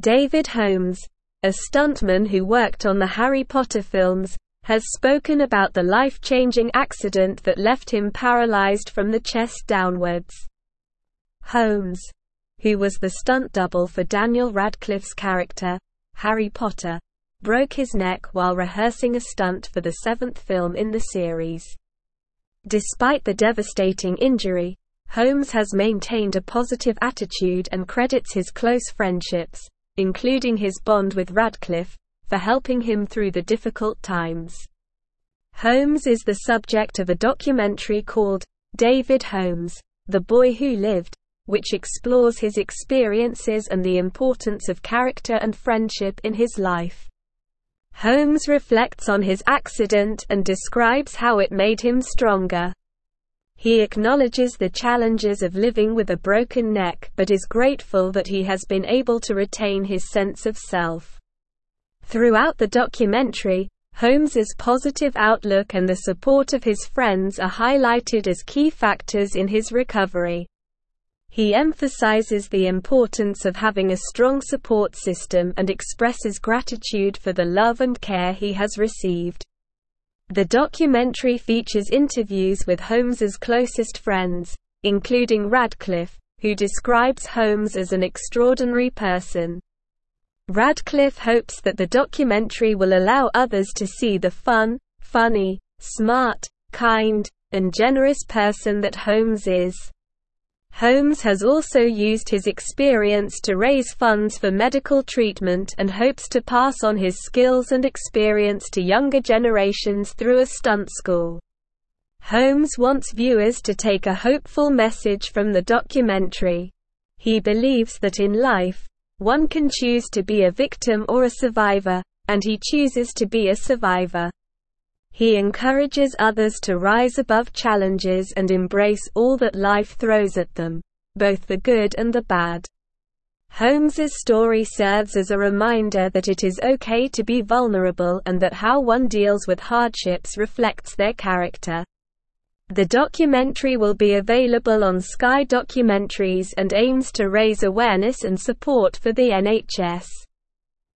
David Holmes, a stuntman who worked on the Harry Potter films, has spoken about the life-changing accident that left him paralyzed from the chest downwards. Holmes, who was the stunt double for Daniel Radcliffe's character, Harry Potter, broke his neck while rehearsing a stunt for the seventh film in the series. Despite the devastating injury, Holmes has maintained a positive attitude and credits his close friendships, including his bond with Radcliffe, for helping him through the difficult times. Holmes is the subject of a documentary called David Holmes, The Boy Who Lived, which explores his experiences and the importance of character and friendship in his life. Holmes reflects on his accident and describes how it made him stronger. He acknowledges the challenges of living with a broken neck but is grateful that he has been able to retain his sense of self. Throughout the documentary, Holmes's positive outlook and the support of his friends are highlighted as key factors in his recovery. He emphasizes the importance of having a strong support system and expresses gratitude for the love and care he has received. The documentary features interviews with Holmes's closest friends, including Radcliffe, who describes Holmes as an extraordinary person. Radcliffe hopes that the documentary will allow others to see the funny, smart, kind, and generous person that Holmes is. Holmes has also used his experience to raise funds for medical treatment and hopes to pass on his skills and experience to younger generations through a stunt school. Holmes wants viewers to take a hopeful message from the documentary. He believes that in life, one can choose to be a victim or a survivor, and he chooses to be a survivor. He encourages others to rise above challenges and embrace all that life throws at them, both the good and the bad. Holmes's story serves as a reminder that it is okay to be vulnerable and that how one deals with hardships reflects their character. The documentary will be available on Sky Documentaries and aims to raise awareness and support for the NHS.